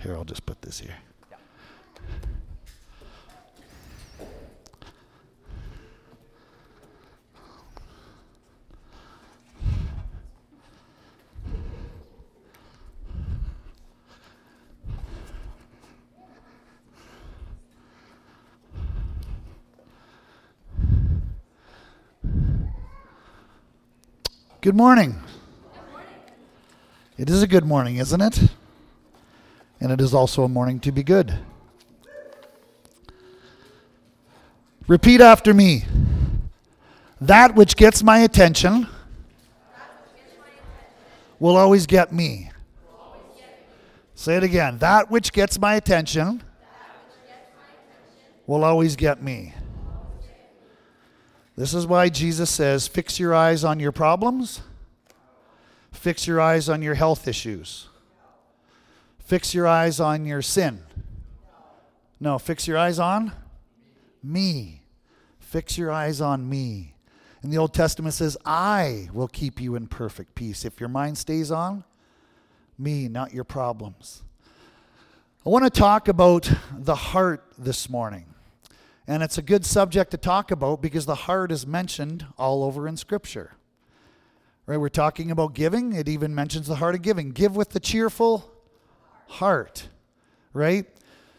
Here, I'll just put this here. Good morning. Good morning. It is a good morning, isn't it? And it is also a morning to be good. Repeat after me. That which gets my attention will always get me. Say it again. That which gets my attention will always get me. This is why Jesus says, fix your eyes on your problems. Fix your eyes on your health issues. Fix your eyes on your sin. No, fix your eyes on me. Fix your eyes on me. And the Old Testament says, I will keep you in perfect peace if your mind stays on me, not your problems. I want to talk about the heart this morning. And it's a good subject to talk about because the heart is mentioned all over in Scripture. Right? We're talking about giving. It even mentions the heart of giving. Give with the cheerful heart. Right?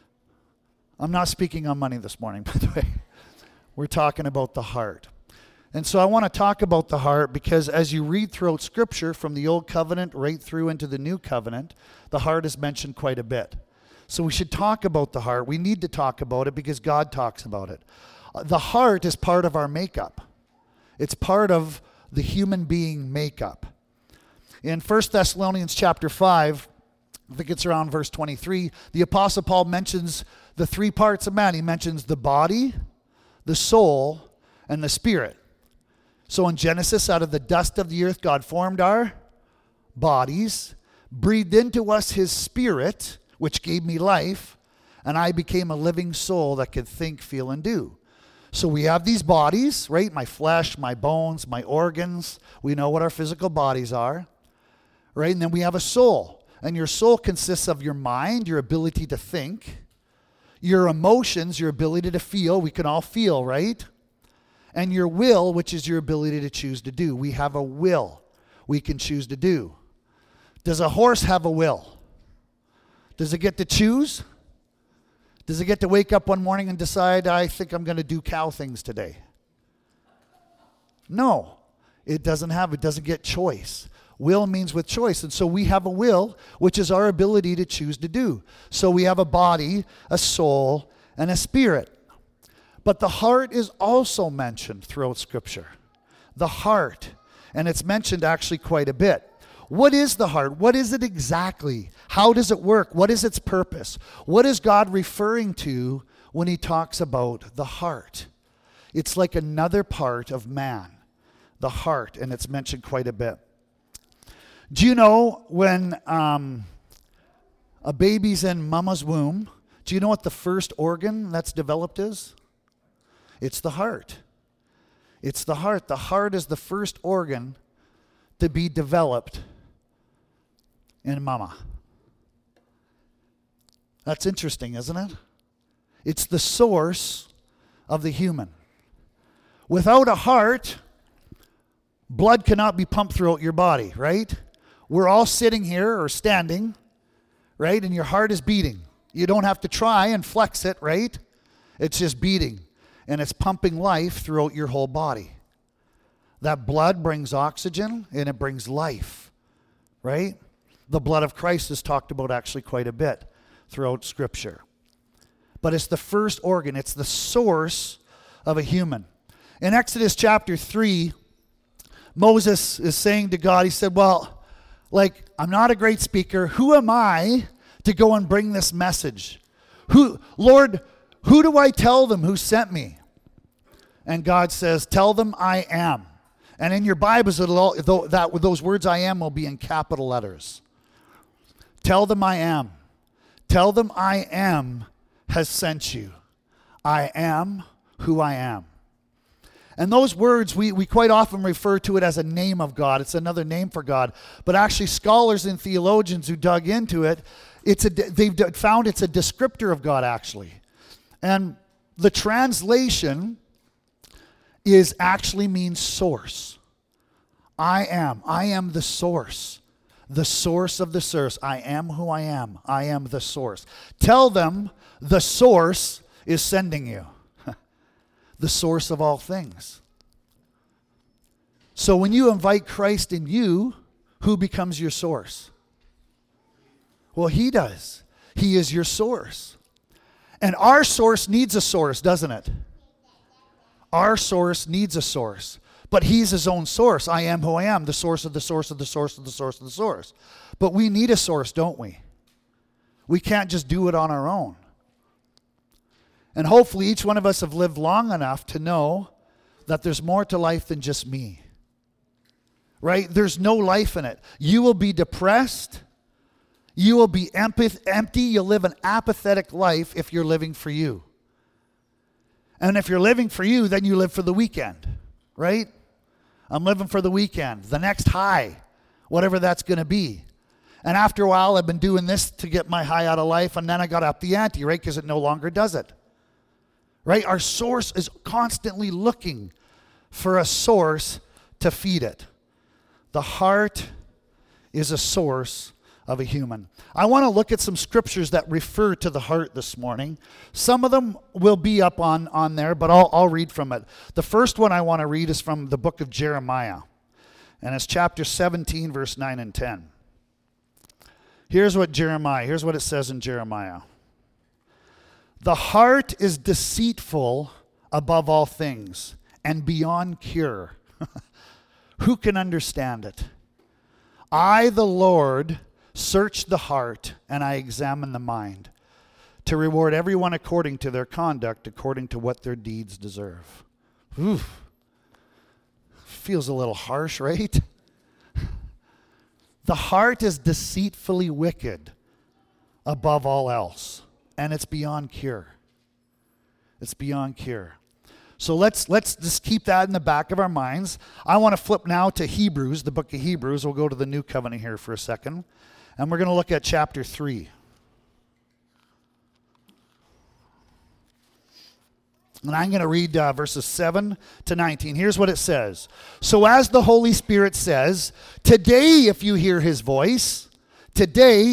I'm not speaking on money this morning, by the way. We're talking about the heart. And so I want to talk about the heart because as you read throughout Scripture from the Old Covenant right through into the New Covenant, the heart is mentioned quite a bit. So we should talk about the heart. We need to talk about it because God talks about it. The heart is part of our makeup. It's part of the human being makeup. In 1 Thessalonians chapter 5, I think it's around verse 23, the Apostle Paul mentions the three parts of man. He mentions the body, the soul, and the spirit. So in Genesis, out of the dust of the earth, God formed our bodies, breathed into us his spirit, which gave me life, and I became a living soul that could think, feel, and do. So we have these bodies, right? My flesh, my bones, my organs. We know what our physical bodies are, right? And then we have a soul. And your soul consists of your mind, your ability to think, your emotions, your ability to feel. We can all feel, right? And your will, which is your ability to choose to do. We have a will we can choose to do. Does a horse have a will? Does it get to choose? Does it get to wake up one morning and decide, I think I'm going to do cow things today? No, it doesn't get choice. Will means with choice. And so we have a will, which is our ability to choose to do. So we have a body, a soul, and a spirit. But the heart is also mentioned throughout Scripture. The heart. And it's mentioned actually quite a bit. What is the heart? What is it exactly? How does it work? What is its purpose? What is God referring to when he talks about the heart? It's like another part of man, the heart, and it's mentioned quite a bit. Do you know when a baby's in mama's womb, do you know what the first organ that's developed is? It's the heart. It's the heart. The heart is the first organ to be developed in mama. That's interesting, isn't it? It's the source of the human. Without a heart, blood cannot be pumped throughout your body, right? We're all sitting here or standing, right? And your heart is beating. You don't have to try and flex it, right? It's just beating. And it's pumping life throughout your whole body. That blood brings oxygen and it brings life, right? The blood of Christ is talked about actually quite a bit throughout Scripture. But it's the first organ. It's the source of a human. In Exodus chapter 3, Moses is saying to God, he said, well, I'm not a great speaker. Who am I to go and bring this message? Lord, who do I tell them who sent me? And God says, tell them I am. And in your Bibles, those words I am will be in capital letters. Tell them I am. Tell them I am has sent you. I am who I am. And those words, we quite often refer to it as a name of God. It's another name for God. But actually, scholars and theologians who dug into it, They've found it's a descriptor of God, actually. And the translation actually means source. I am the source of the source. I am who I am. I am the source. Tell them the source is sending you. The source of all things. So when you invite Christ in you, who becomes your source? Well, he does. He is your source. And our source needs a source, doesn't it? Our source needs a source. But he's his own source. I am who I am, the source of the source of the source of the source of the source. But we need a source, don't we? We can't just do it on our own. And hopefully each one of us have lived long enough to know that there's more to life than just me. Right? There's no life in it. You will be depressed. You will be empty. You'll live an apathetic life if you're living for you. And if you're living for you, then you live for the weekend. Right? I'm living for the weekend. The next high. Whatever that's going to be. And after a while, I've been doing this to get my high out of life, and then I got up the ante, right? Because it no longer does it. Right? Our source is constantly looking for a source to feed it. The heart is a source of a human. I want to look at some scriptures that refer to the heart this morning. Some of them will be up on there, but I'll read from it. The first one I want to read is from the book of Jeremiah, and it's chapter 17, verse 9 and 10. Here's what it says in Jeremiah. The heart is deceitful above all things and beyond cure. Who can understand it? I, the Lord, search the heart and I examine the mind to reward everyone according to their conduct, according to what their deeds deserve. Oof. Feels a little harsh, right? The heart is deceitfully wicked above all else, and it's beyond cure. It's beyond cure. So let's just keep that in the back of our minds. I want to flip now to Hebrews, the book of Hebrews. We'll go to the New Covenant here for a second, and we're going to look at chapter 3. And I'm going to read verses 7 to 19. Here's what it says. So as the Holy Spirit says, today if you hear his voice, do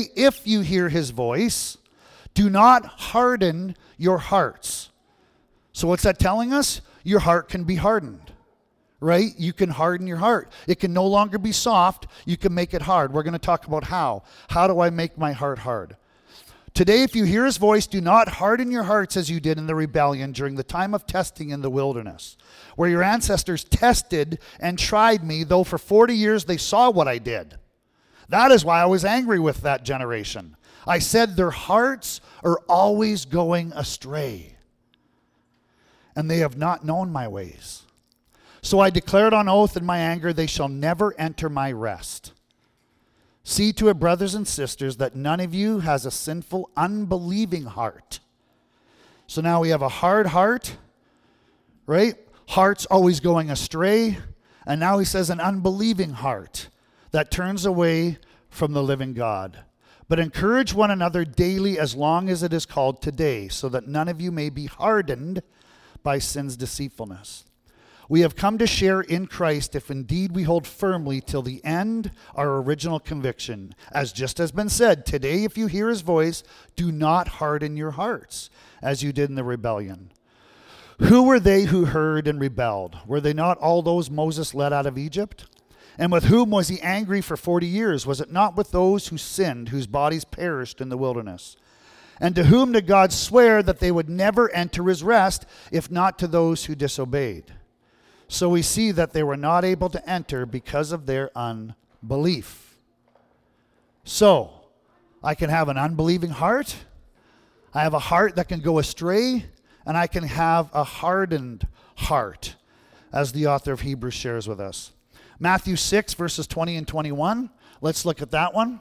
not harden your hearts. So what's that telling us? Your heart can be hardened, right? You can harden your heart. It can no longer be soft. You can make it hard. We're going to talk about how. How do I make my heart hard? Today, if you hear his voice, do not harden your hearts as you did in the rebellion during the time of testing in the wilderness, where your ancestors tested and tried me, though for 40 years they saw what I did. That is why I was angry with that generation. I said their hearts are always going astray, and they have not known my ways. So I declared on oath in my anger, they shall never enter my rest. See to it, brothers and sisters, that none of you has a sinful, unbelieving heart. So now we have a hard heart, right? Heart's always going astray. And now he says an unbelieving heart that turns away from the living God. But encourage one another daily as long as it is called today, so that none of you may be hardened by sin's deceitfulness. We have come to share in Christ if indeed we hold firmly till the end our original conviction. As just has been said, today if you hear his voice, do not harden your hearts, as you did in the rebellion. Who were they who heard and rebelled? Were they not all those Moses led out of Egypt? And with whom was he angry for 40 years? Was it not with those who sinned, whose bodies perished in the wilderness? And to whom did God swear that they would never enter his rest, if not to those who disobeyed? So we see that they were not able to enter because of their unbelief. So, I can have an unbelieving heart. I have a heart that can go astray. And I can have a hardened heart, as the author of Hebrews shares with us. Matthew 6, verses 20 and 21. Let's look at that one.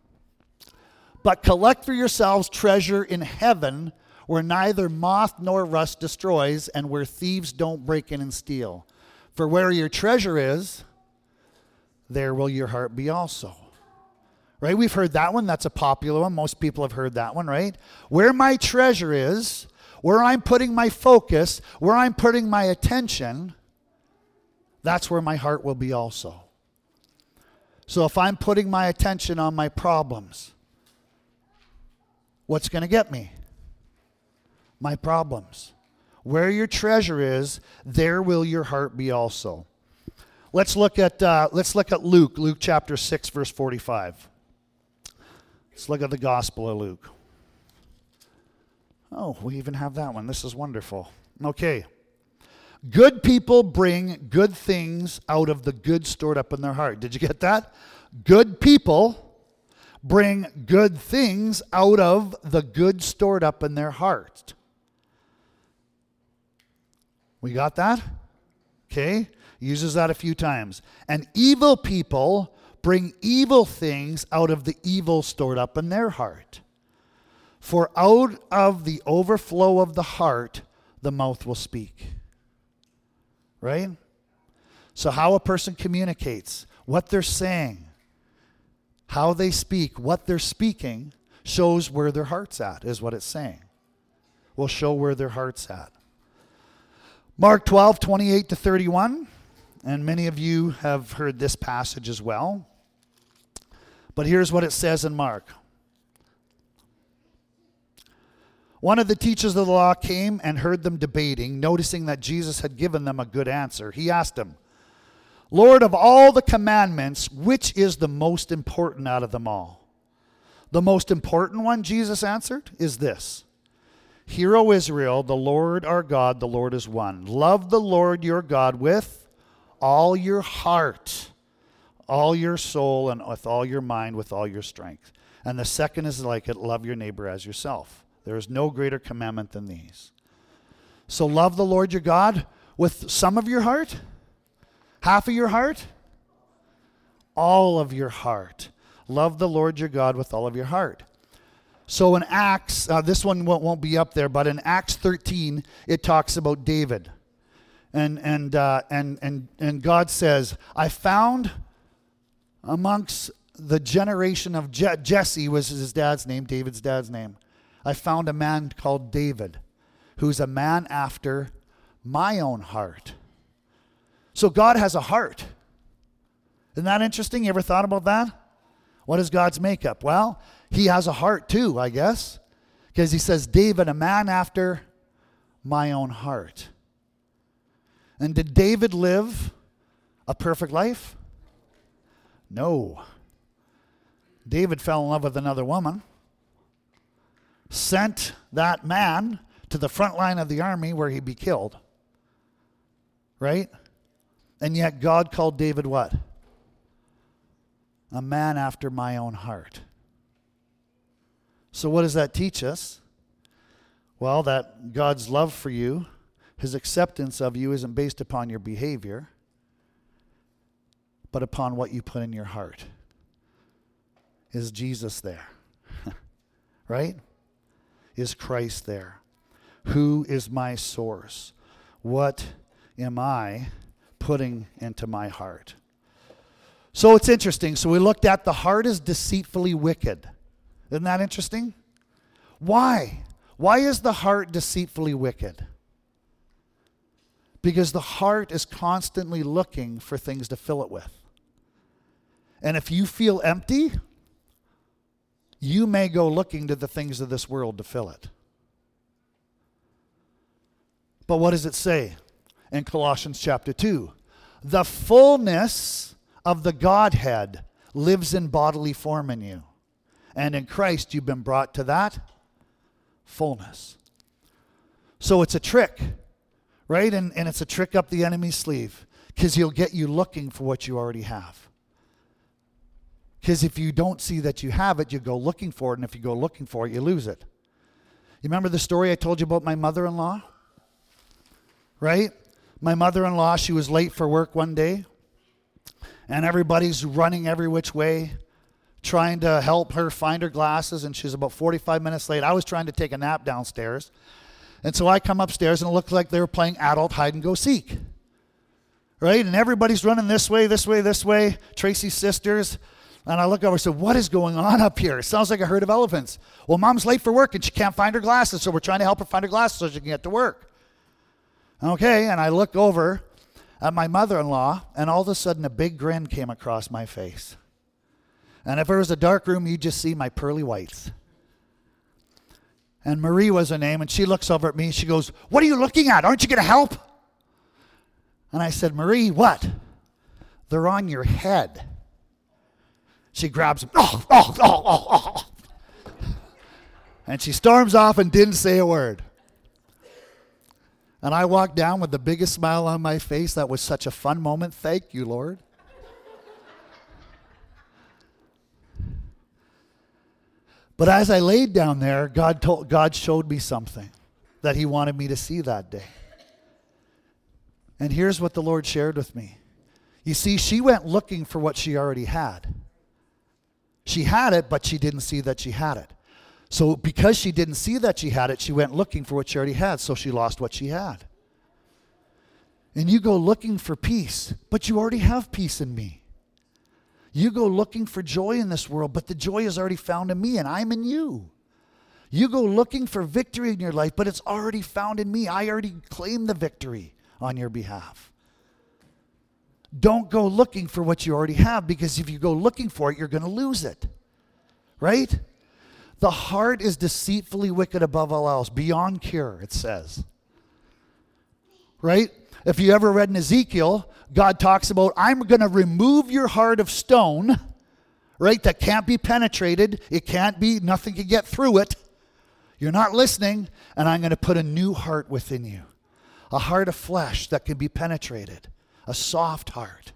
But collect for yourselves treasure in heaven, where neither moth nor rust destroys, and where thieves don't break in and steal. For where your treasure is, there will your heart be also. Right? We've heard that one. That's a popular one. Most people have heard that one, right? Where my treasure is, where I'm putting my focus, where I'm putting my attention, that's where my heart will be also. So if I'm putting my attention on my problems, what's going to get me? My problems. Where your treasure is, there will your heart be also. Let's look at Luke chapter 6, verse 45. Let's look at the Gospel of Luke. Oh, we even have that one. This is wonderful. Okay. Good people bring good things out of the good stored up in their heart. Did you get that? Good people bring good things out of the good stored up in their heart. We got that? Okay. Uses that a few times. And evil people bring evil things out of the evil stored up in their heart. For out of the overflow of the heart, the mouth will speak. Right? So how a person communicates, what they're saying, how they speak, what they're speaking, shows where their heart's at, is what it's saying. Will show where their heart's at. Mark 12, 28 to 31. And many of you have heard this passage as well. But here's what it says in Mark. One of the teachers of the law came and heard them debating, noticing that Jesus had given them a good answer. He asked him, Lord, of all the commandments, which is the most important out of them all? The most important one, Jesus answered, is this. Hear, O Israel, the Lord our God, the Lord is one. Love the Lord your God with all your heart, all your soul, and with all your mind, with all your strength. And the second is like it, love your neighbor as yourself. There is no greater commandment than these. So love the Lord your God with some of your heart, half of your heart, all of your heart. Love the Lord your God with all of your heart. So in Acts, this one won't be up there, but in Acts 13, it talks about David. And God says, I found amongst the generation of Jesse, was his dad's name, David's dad's name. I found a man called David, who's a man after my own heart. So God has a heart. Isn't that interesting? You ever thought about that? What is God's makeup? Well, he has a heart too, I guess. Because he says, David, a man after my own heart. And did David live a perfect life? No. David fell in love with another woman. Sent that man to the front line of the army where he'd be killed. Right? And yet God called David what? A man after my own heart. So what does that teach us? Well, that God's love for you, his acceptance of you isn't based upon your behavior, but upon what you put in your heart. Is Jesus there? Right? Is Christ there? Who is my source? What am I putting into my heart? So it's interesting. So we looked at the heart is deceitfully wicked. Isn't that interesting? Why? Why is the heart deceitfully wicked? Because the heart is constantly looking for things to fill it with. And if you feel empty, you may go looking to the things of this world to fill it. But what does it say in Colossians chapter 2? The fullness of the Godhead lives in bodily form in you. And in Christ you've been brought to that fullness. So it's a trick, right? And it's a trick up the enemy's sleeve. Because he'll get you looking for what you already have. Because if you don't see that you have it, you go looking for it. And if you go looking for it, you lose it. You remember the story I told you about my mother-in-law? Right? My mother-in-law, she was late for work one day. And everybody's running every which way, trying to help her find her glasses. And she's about 45 minutes late. I was trying to take a nap downstairs. And so I come upstairs and it looked like they were playing adult hide and go seek. Right? And everybody's running this way, this way, this way. Tracy's sisters. And I look over and said, what is going on up here? It sounds like a herd of elephants. Well, Mom's late for work and she can't find her glasses, so we're trying to help her find her glasses so she can get to work. Okay, and I look over at my mother-in-law, and all of a sudden a big grin came across my face. And if it was a dark room, you'd just see my pearly whites. And Marie was her name, and she looks over at me. She goes, what are you looking at? Aren't you going to help? And I said, Marie, what? They're on your head. She grabs them. And she storms off and didn't say a word. And I walked down with the biggest smile on my face. That was such a fun moment. Thank you, Lord. But as I laid down there, God showed me something that he wanted me to see that day. And here's what the Lord shared with me. You see, she went looking for what she already had. She had it, but she didn't see that she had it. So because she didn't see that she had it, she went looking for what she already had, so she lost what she had. And you go looking for peace, but you already have peace in me. You go looking for joy in this world, but the joy is already found in me, and I'm in you. You go looking for victory in your life, but it's already found in me. I already claim the victory on your behalf. Don't go looking for what you already have, because if you go looking for it, you're going to lose it. Right? The heart is deceitfully wicked above all else, beyond cure, it says. Right? If you ever read in Ezekiel, God talks about, I'm going to remove your heart of stone, right, that can't be penetrated. It can't be, nothing can get through it. You're not listening, and I'm going to put a new heart within you. A heart of flesh that can be penetrated. A soft heart.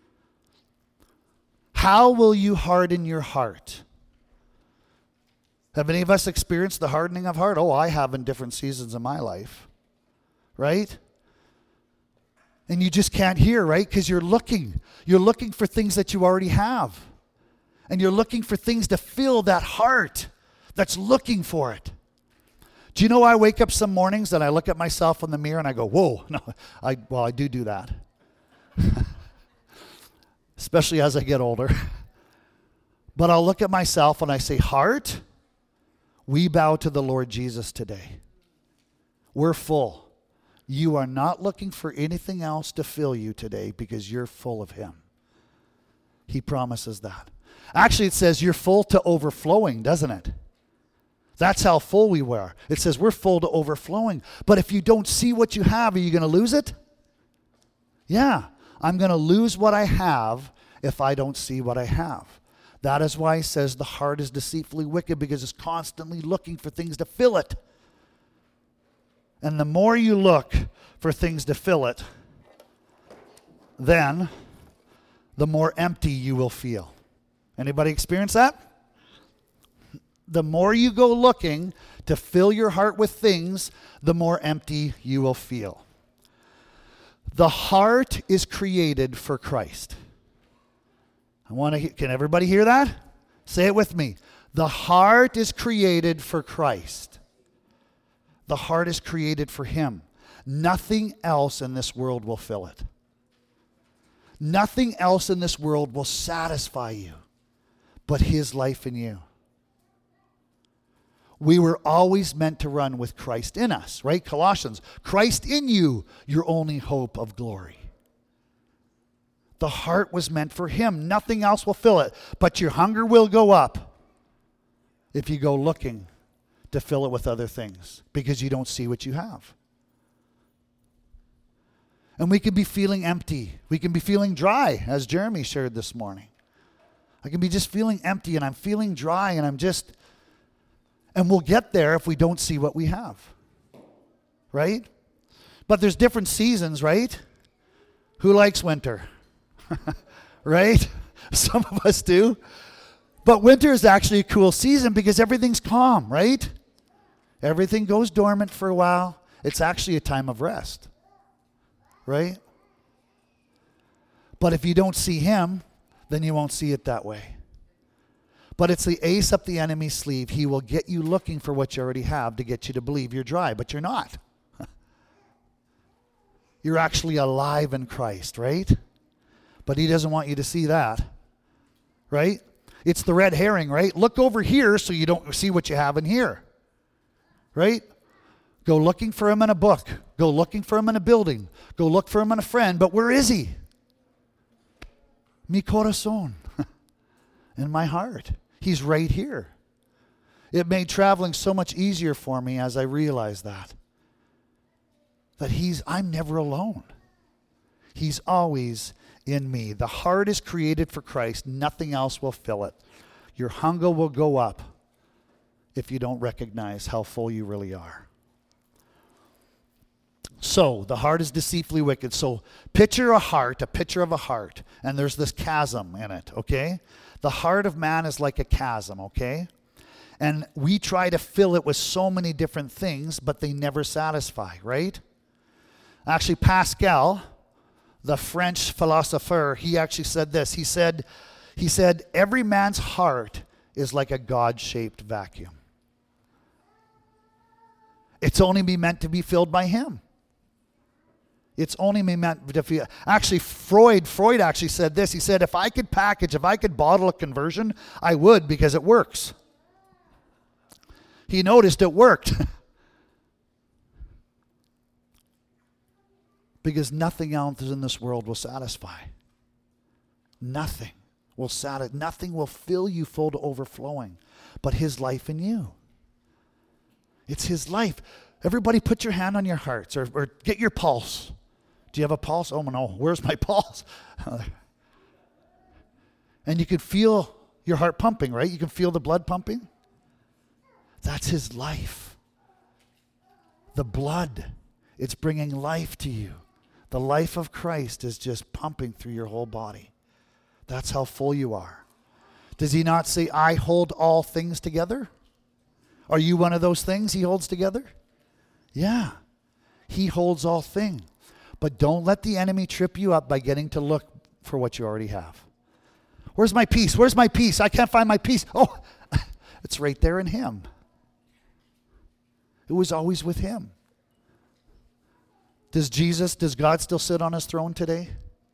How will you harden your heart? Have any of us experienced the hardening of heart? Oh, I have in different seasons of my life. Right? And you just can't hear, right? Because you're looking. You're looking for things that you already have. And you're looking for things to fill that heart that's looking for it. Do you know I wake up some mornings and I look at myself in the mirror and I go, whoa. No, I do that. Especially as I get older. But I'll look at myself and I say, heart, we bow to the Lord Jesus today. We're full. You are not looking for anything else to fill you today because you're full of him. He promises that. Actually, it says you're full to overflowing, doesn't it? That's how full we were. It says we're full to overflowing. But if you don't see what you have, are you going to lose it? Yeah. I'm going to lose what I have if I don't see what I have. That is why he says the heart is deceitfully wicked, because it's constantly looking for things to fill it. And the more you look for things to fill it, then the more empty you will feel. Anybody experience that? The more you go looking to fill your heart with things, the more empty you will feel. The heart is created for Christ. Can everybody hear that? Say it with me. The heart is created for Christ. The heart is created for him. Nothing else in this world will fill it. Nothing else in this world will satisfy you but his life in you. We were always meant to run with Christ in us, right? Colossians, Christ in you, your only hope of glory. The heart was meant for him. Nothing else will fill it. But your hunger will go up if you go looking to fill it with other things because you don't see what you have. And we can be feeling empty. We can be feeling dry, as Jeremy shared this morning. I can be just feeling empty, and I'm feeling dry, and and we'll get there if we don't see what we have. Right? But there's different seasons, right? Who likes winter? Right? Some of us do. But winter is actually a cool season because everything's calm, right? Everything goes dormant for a while. It's actually a time of rest. Right? But if you don't see him, then you won't see it that way. But it's the ace up the enemy's sleeve. He will get you looking for what you already have to get you to believe you're dry, but you're not. You're actually alive in Christ, right? But he doesn't want you to see that, right? It's the red herring, right? Look over here so you don't see what you have in here, right? Go looking for him in a book. Go looking for him in a building. Go look for him in a friend. But where is he? Mi corazón. In my heart. He's right here. It made traveling so much easier for me as I realized that. I'm never alone. He's always in me. The heart is created for Christ. Nothing else will fill it. Your hunger will go up if you don't recognize how full you really are. So, the heart is deceitfully wicked. So, picture a picture of a heart, and there's this chasm in it, okay? The heart of man is like a chasm, okay? And we try to fill it with so many different things, but they never satisfy, right? Actually, Pascal, the French philosopher, he actually said this. He said, every man's heart is like a God-shaped vacuum. It's only meant to be filled by him. It's only meant to be. Actually, Freud actually said this. He said, if I could bottle a conversion, I would, because it works. He noticed it worked. Because nothing else in this world will satisfy. Nothing will satisfy. Nothing will fill you full to overflowing but his life in you. It's his life. Everybody put your hand on your hearts or get your pulse. Do you have a pulse? Oh no, where's my pulse? And you can feel your heart pumping, right? You can feel the blood pumping. That's his life. The blood, it's bringing life to you. The life of Christ is just pumping through your whole body. That's how full you are. Does he not say, I hold all things together? Are you one of those things he holds together? Yeah. He holds all things. But don't let the enemy trip you up by getting to look for what you already have. Where's my peace? Where's my peace? I can't find my peace. Oh, it's right there in him. It was always with him. Does God still sit on his throne today?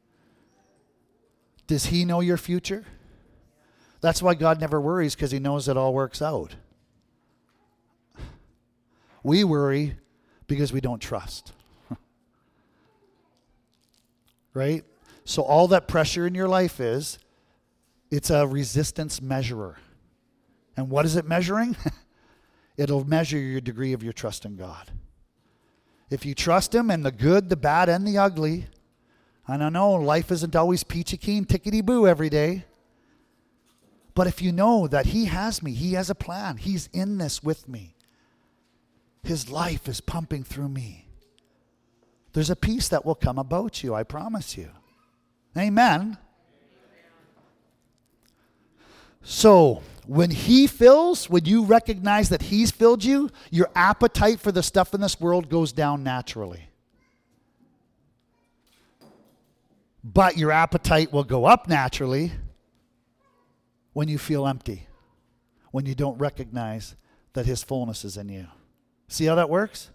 Does he know your future? That's why God never worries, because he knows it all works out. We worry because we don't trust. Right? So all that pressure in your life it's a resistance measurer. And what is it measuring? It'll measure your degree of your trust in God. If you trust him in the good, the bad, and the ugly, and I know life isn't always peachy keen, tickety-boo every day, but if you know that he has me, he has a plan, he's in this with me, his life is pumping through me, there's a peace that will come about you, I promise you. Amen. So, when you recognize that he's filled you, your appetite for the stuff in this world goes down naturally. But your appetite will go up naturally when you feel empty, when you don't recognize that his fullness is in you. See how that works?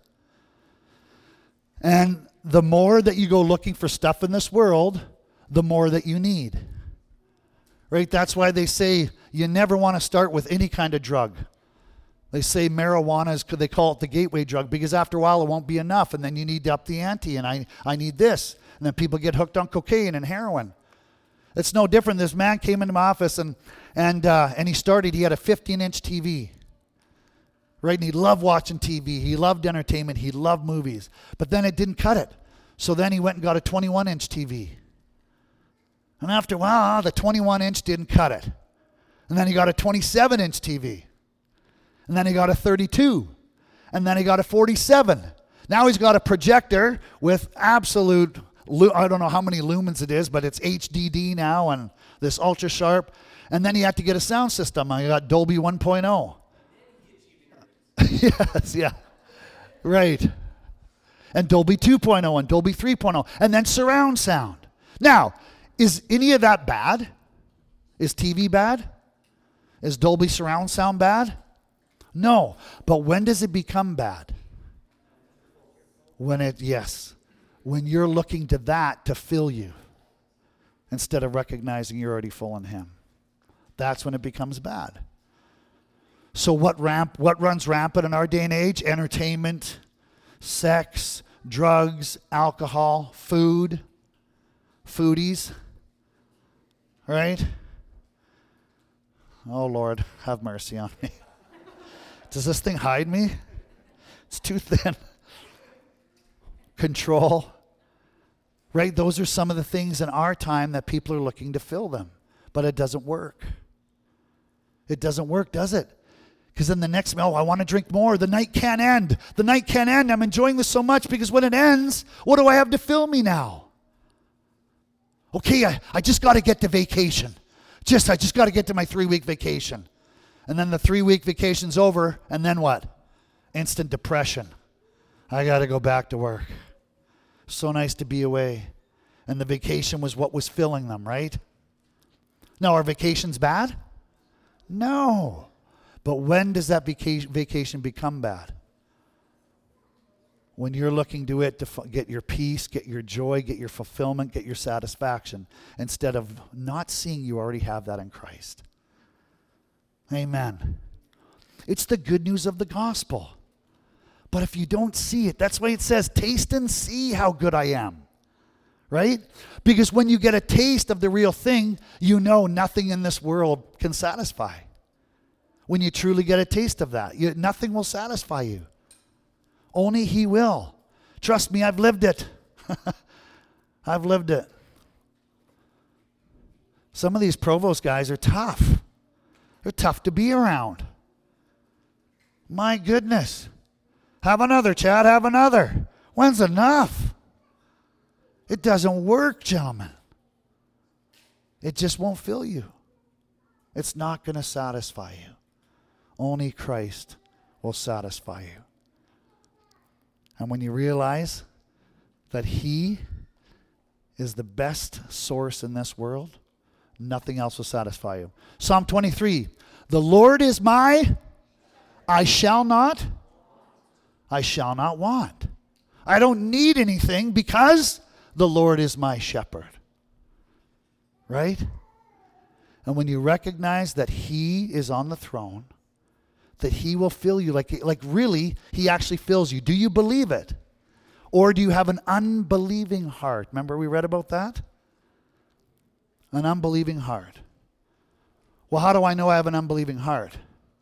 And the more that you go looking for stuff in this world, the more that you need. Right? That's why they say you never want to start with any kind of drug. They say marijuana they call it the gateway drug, because after a while it won't be enough, and then you need to up the ante, and I need this. And then people get hooked on cocaine and heroin. It's no different. This man came into my office and he had a 15-inch TV. Right? And he loved watching TV. He loved entertainment. He loved movies. But then it didn't cut it. So then he went and got a 21-inch TV. And after a while, the 21-inch didn't cut it. And then he got a 27-inch TV. And then he got a 32. And then he got a 47. Now he's got a projector with absolute, I don't know how many lumens it is, but it's HDD now and this ultra sharp. And then he had to get a sound system. I got Dolby 1.0. Yes, yeah. Right. And Dolby 2.0 and Dolby 3.0. And then surround sound. Now, is any of that bad? Is TV bad? Is Dolby surround sound bad? No. But when does it become bad? When you're looking to that to fill you instead of recognizing you're already full in him. That's when it becomes bad. So what runs rampant in our day and age? Entertainment, sex, drugs, alcohol, food, foodies, right? Oh, Lord, have mercy on me. Does this thing hide me? It's too thin. Control, right? Those are some of the things in our time that people are looking to fill them, but it doesn't work. It doesn't work, does it? Because then the next, I want to drink more. The night can't end. The night can't end. I'm enjoying this so much because when it ends, what do I have to fill me now? Okay, I just got to get to vacation. I just got to get to my 3-week vacation. And then the 3-week vacation's over, and then what? Instant depression. I got to go back to work. So nice to be away. And the vacation was what was filling them, right? Now, are vacations bad? No. But when does that vacation become bad? When you're looking to it to get your peace, get your joy, get your fulfillment, get your satisfaction, instead of not seeing you already have that in Christ. Amen. It's the good news of the gospel. But if you don't see it, that's why it says, taste and see how good I am. Right? Because when you get a taste of the real thing, you know nothing in this world can satisfy. When you truly get a taste of that, nothing will satisfy you. Only He will. Trust me, I've lived it. I've lived it. Some of these Provost guys are tough. They're tough to be around. My goodness. Have another, Chad, have another. When's enough? It doesn't work, gentlemen. It just won't fill you. It's not going to satisfy you. Only Christ will satisfy you. And when you realize that He is the best source in this world, nothing else will satisfy you. Psalm 23, the Lord is my, I shall not want. I don't need anything because the Lord is my shepherd. Right? And when you recognize that He is on the throne, that He will fill you, like really, He actually fills you. Do you believe it? Or do you have an unbelieving heart? Remember we read about that? An unbelieving heart. Well, how do I know I have an unbelieving heart?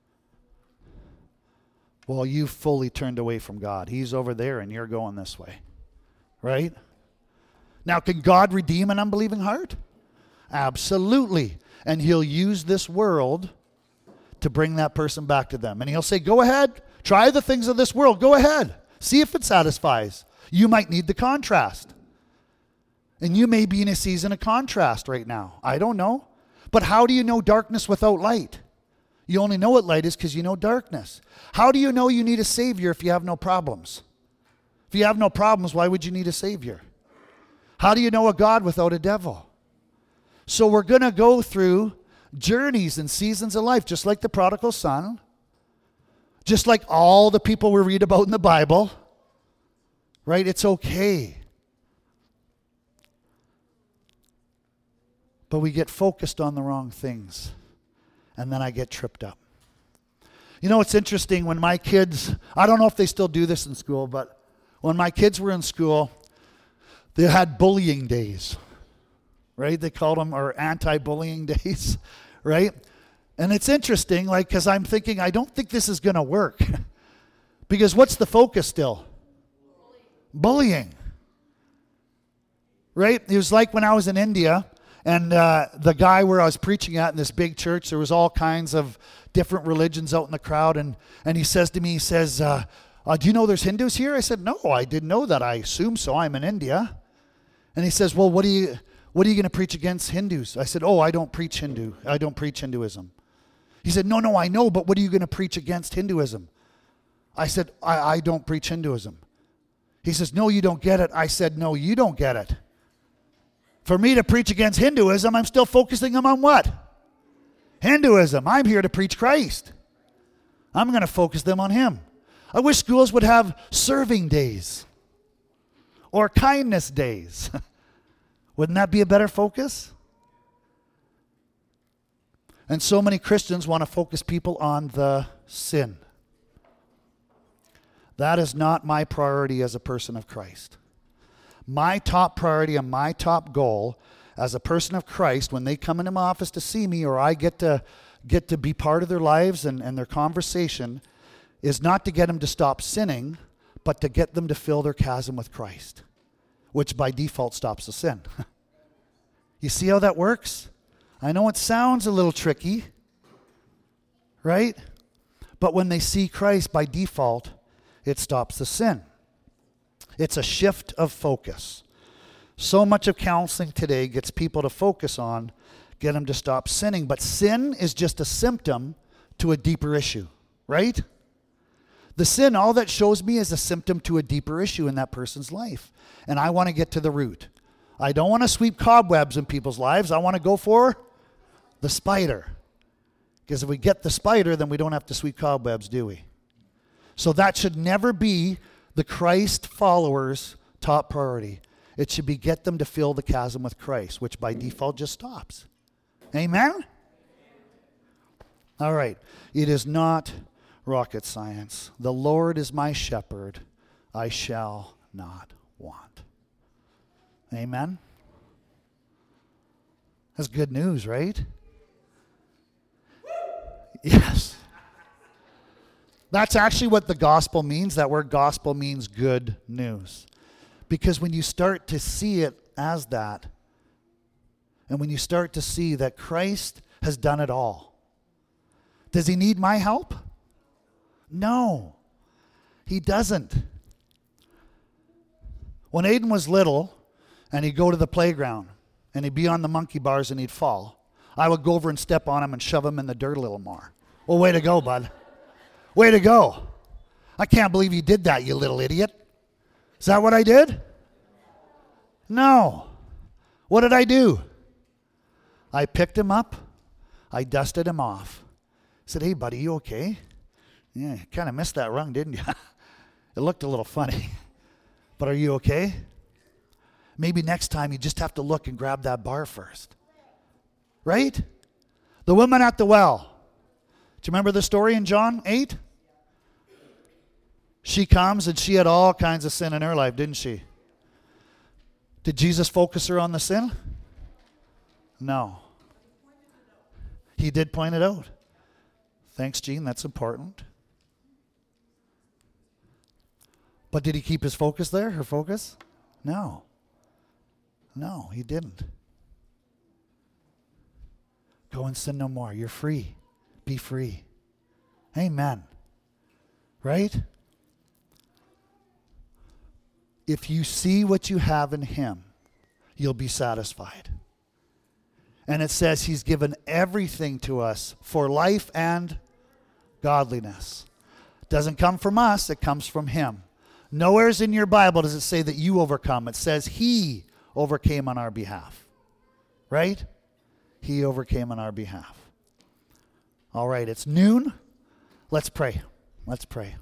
Well, you fully turned away from God. He's over there and you're going this way. Right? Now, can God redeem an unbelieving heart? Absolutely. And He'll use this world to bring that person back to them. And He'll say, go ahead, try the things of this world. Go ahead. See if it satisfies. You might need the contrast. And you may be in a season of contrast right now. I don't know. But how do you know darkness without light? You only know what light is because you know darkness. How do you know you need a Savior if you have no problems? If you have no problems, why would you need a Savior? How do you know a God without a devil? So we're going to go through journeys and seasons of life, just like the prodigal son, just like all the people we read about in the Bible, right? It's okay. But we get focused on the wrong things, and then I get tripped up. You know, it's interesting when my kids, I don't know if they still do this in school, but when my kids were in school, they had bullying days. Right? They called them our anti-bullying days, right? And it's interesting, like, because I'm thinking, I don't think this is going to work. Because what's the focus still? Bullying. Right? It was like when I was in India, and the guy where I was preaching at in this big church, there was all kinds of different religions out in the crowd, and he says to me, do you know there's Hindus here? I said, no, I didn't know that. I assume so. I'm in India. And he says, well, what are you going to preach against Hindus? I said, I don't preach Hinduism. He said, no, I know, but what are you going to preach against Hinduism? I said, I don't preach Hinduism. He says, no, you don't get it. I said, no, you don't get it. For me to preach against Hinduism, I'm still focusing on what? Hinduism. I'm here to preach Christ. I'm going to focus them on Him. I wish schools would have serving days or kindness days. Wouldn't that be a better focus? And so many Christians want to focus people on the sin. That is not my priority as a person of Christ. My top priority and my top goal as a person of Christ, when they come into my office to see me, or I get to be part of their lives and their conversation, is not to get them to stop sinning, but to get them to fill their chasm with Christ, which by default stops the sin. You see how that works? I know it sounds a little tricky, right? But when they see Christ, by default, it stops the sin. It's a shift of focus. So much of counseling today gets people to focus on, get them to stop sinning. But sin is just a symptom to a deeper issue, right? The sin, all that shows me is a symptom to a deeper issue in that person's life. And I want to get to the root. I don't want to sweep cobwebs in people's lives. I want to go for the spider. Because if we get the spider, then we don't have to sweep cobwebs, do we? So that should never be the Christ followers' top priority. It should be get them to fill the chasm with Christ, which by default just stops. Amen? All right. It is not rocket science. The Lord is my shepherd. I shall not want. Amen? That's good news, right? Yes. That's actually what the gospel means. That word gospel means good news. Because when you start to see it as that, and when you start to see that Christ has done it all, does he need my help? No, he doesn't. When Aiden was little, and he'd go to the playground, and he'd be on the monkey bars and he'd fall, I would go over and step on him and shove him in the dirt a little more. Well, way to go, bud. Way to go. I can't believe you did that, you little idiot. Is that what I did? No. What did I do? I picked him up. I dusted him off. I said, hey, buddy, you okay? Yeah, you kind of missed that rung, didn't you? It looked a little funny. But are you okay? Maybe next time you just have to look and grab that bar first. Right? The woman at the well. Do you remember the story in John 8? She comes and she had all kinds of sin in her life, didn't she? Did Jesus focus her on the sin? No. He did point it out. Thanks, Gene. That's important. But did he keep his focus there, her focus? No. No, he didn't. Go and sin no more. You're free. Be free. Amen. Right? If you see what you have in him, you'll be satisfied. And it says he's given everything to us for life and godliness. It doesn't come from us, it comes from him. Nowhere's in your Bible does it say that you overcome. It says he overcame on our behalf. Right? He overcame on our behalf. All right, it's noon. Let's pray. Let's pray.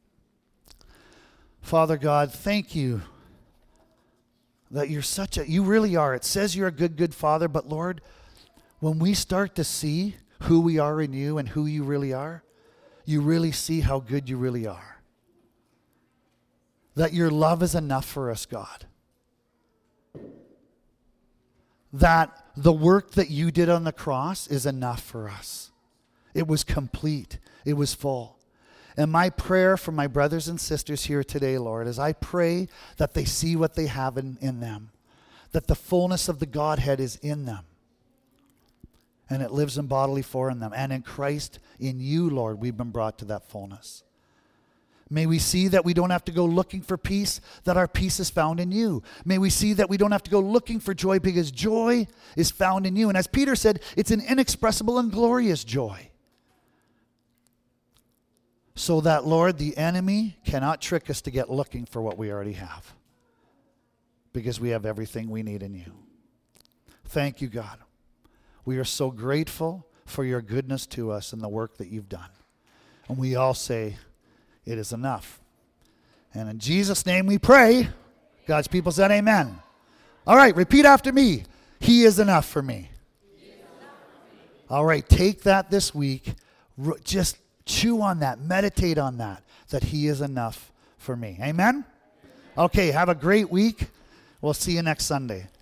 Father God, thank you that you really are. It says you're a good, good Father, but Lord, when we start to see who we are in you and who you really are, you really see how good you really are. That your love is enough for us, God. That the work that you did on the cross is enough for us. It was complete. It was full. And my prayer for my brothers and sisters here today, Lord, is I pray that they see what they have in them, that the fullness of the Godhead is in them, and it lives in bodily form in them. And in Christ, in you, Lord, we've been brought to that fullness. May we see that we don't have to go looking for peace, that our peace is found in you. May we see that we don't have to go looking for joy because joy is found in you. And as Peter said, it's an inexpressible and glorious joy. So that, Lord, the enemy cannot trick us to get looking for what we already have. Because we have everything we need in you. Thank you, God. We are so grateful for your goodness to us and the work that you've done. And we all say, it is enough. And in Jesus' name we pray. God's people said amen. All right, repeat after me. He is enough for me. All right, take that this week. Just chew on that. Meditate on that he is enough for me. Amen? Okay, have a great week. We'll see you next Sunday.